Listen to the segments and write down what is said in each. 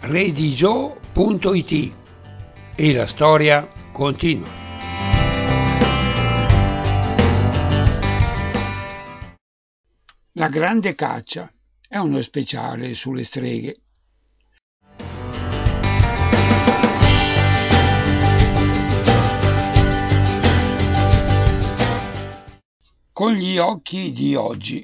redigio.it e la storia continua. La grande caccia è uno speciale sulle streghe. Con gli occhi di oggi.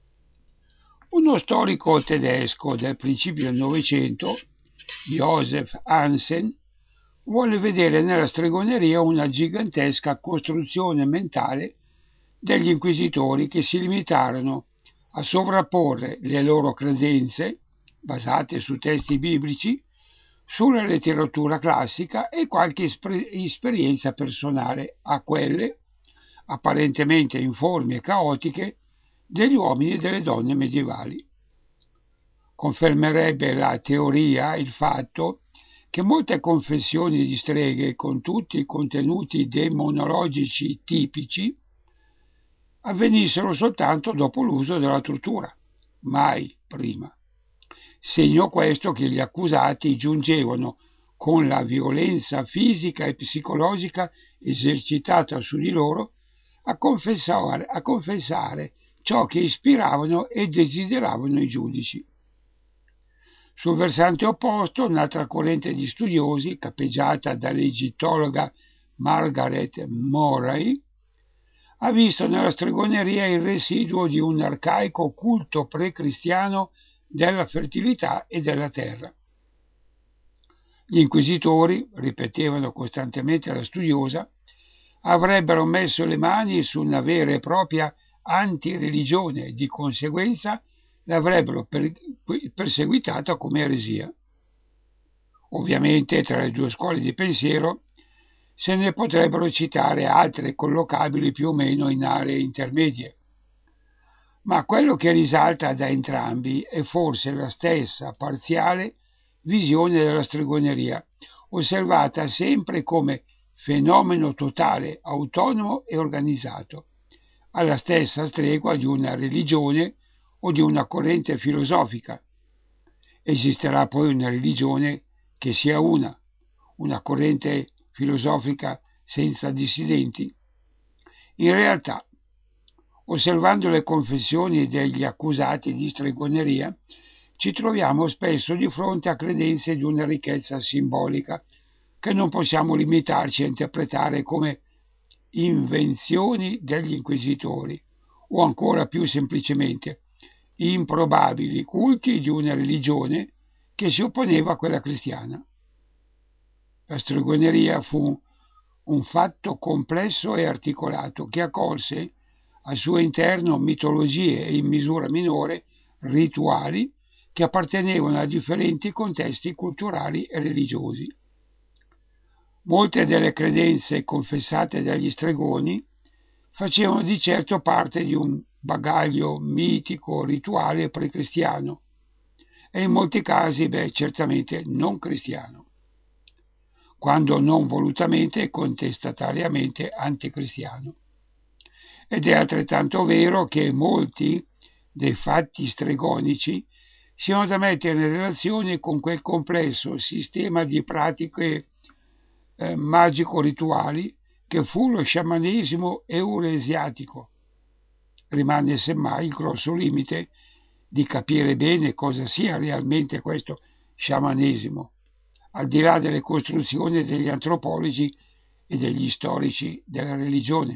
Uno storico tedesco del principio del Novecento, Josef Hansen, vuole vedere nella stregoneria una gigantesca costruzione mentale degli inquisitori che si limitarono a sovrapporre le loro credenze, basate su testi biblici, sulla letteratura classica e qualche esperienza personale a quelle, apparentemente informi e caotiche, degli uomini e delle donne medievali. Confermerebbe la teoria il fatto che molte confessioni di streghe con tutti i contenuti demonologici tipici avvenissero soltanto dopo l'uso della tortura, mai prima. Segno questo che gli accusati giungevano con la violenza fisica e psicologica esercitata su di loro a confessare ciò che ispiravano e desideravano i giudici. Sul versante opposto, un'altra corrente di studiosi, capeggiata dall'egittologa Margaret Murray, ha visto nella stregoneria il residuo di un arcaico culto pre-cristiano della fertilità e della terra. Gli inquisitori, ripetevano costantemente la studiosa, avrebbero messo le mani su una vera e propria antireligione e di conseguenza l'avrebbero perseguitata come eresia. Ovviamente tra le due scuole di pensiero se ne potrebbero citare altre collocabili più o meno in aree intermedie. Ma quello che risalta da entrambi è forse la stessa parziale visione della stregoneria, osservata sempre come fenomeno totale, autonomo e organizzato, alla stessa stregua di una religione o di una corrente filosofica. Esisterà poi una religione che sia una corrente filosofica senza dissidenti? In realtà, osservando le confessioni degli accusati di stregoneria, ci troviamo spesso di fronte a credenze di una ricchezza simbolica che non possiamo limitarci a interpretare come invenzioni degli inquisitori o ancora più semplicemente improbabili culti di una religione che si opponeva a quella cristiana. La stregoneria fu un fatto complesso e articolato che accolse al suo interno mitologie e in misura minore rituali che appartenevano a differenti contesti culturali e religiosi. Molte delle credenze confessate dagli stregoni facevano di certo parte di un bagaglio mitico, rituale precristiano e in molti casi, certamente non cristiano, quando non volutamente e contestatariamente anticristiano. Ed è altrettanto vero che molti dei fatti stregonici siano da mettere in relazione con quel complesso sistema di pratiche magico-rituali che fu lo sciamanesimo eurasiatico. Rimane semmai il grosso limite di capire bene cosa sia realmente questo sciamanesimo, al di là delle costruzioni degli antropologi e degli storici della religione.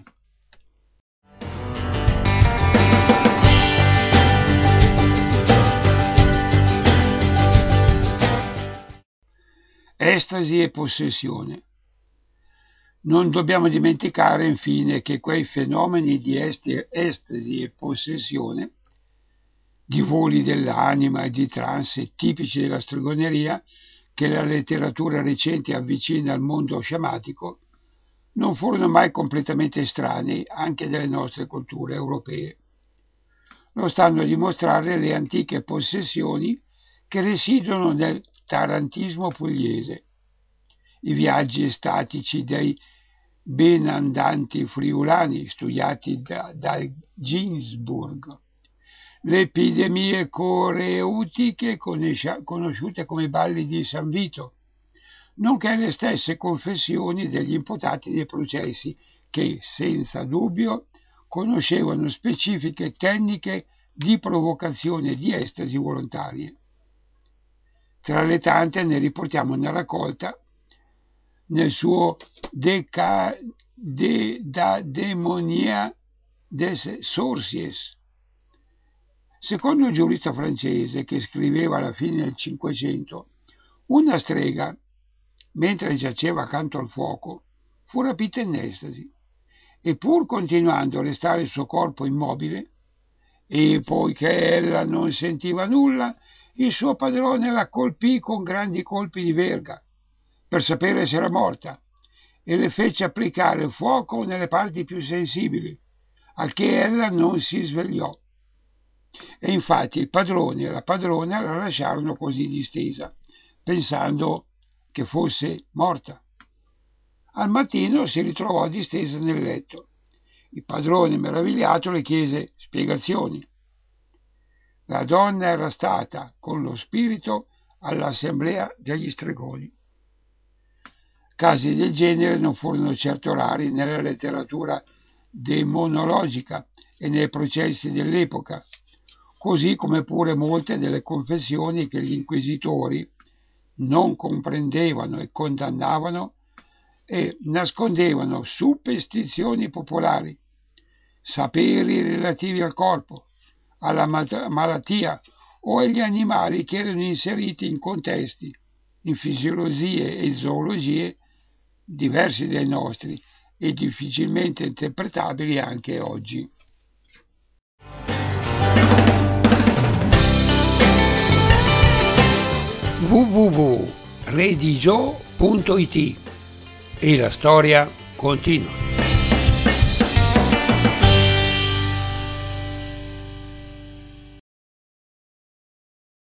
Estasi e possessione. Non dobbiamo dimenticare infine che quei fenomeni di estasi e possessione, di voli dell'anima e di trance tipici della stregoneria che la letteratura recente avvicina al mondo sciamatico, non furono mai completamente estranei anche delle nostre culture europee. Lo stanno a dimostrare le antiche possessioni che residuano nel tarantismo pugliese, i viaggi estatici dei benandanti friulani studiati da Ginsburg, le epidemie coreutiche conosciute come balli di San Vito, nonché le stesse confessioni degli imputati dei processi che, senza dubbio, conoscevano specifiche tecniche di provocazione di estasi volontarie. Tra le tante ne riportiamo una raccolta nel suo De Daemonia des Sorciers. Secondo il giurista francese che scriveva alla fine del Cinquecento, una strega, mentre giaceva accanto al fuoco, fu rapita in estasi e pur continuando a restare il suo corpo immobile, e poiché ella non sentiva nulla, il suo padrone la colpì con grandi colpi di verga per sapere se era morta e le fece applicare il fuoco nelle parti più sensibili, al che ella non si svegliò. E infatti il padrone e la padrona la lasciarono così distesa, pensando che fosse morta. Al mattino si ritrovò distesa nel letto. Il padrone, meravigliato, le chiese spiegazioni. La donna era stata con lo spirito all'assemblea degli stregoni. Casi del genere non furono certo rari nella letteratura demonologica e nei processi dell'epoca, così come pure molte delle confessioni che gli inquisitori non comprendevano e condannavano e nascondevano superstizioni popolari, saperi relativi al corpo, alla malattia o agli animali che erano inseriti in contesti, in fisiologie e zoologie diversi dai nostri e difficilmente interpretabili anche oggi. www.redigio.it e la storia continua.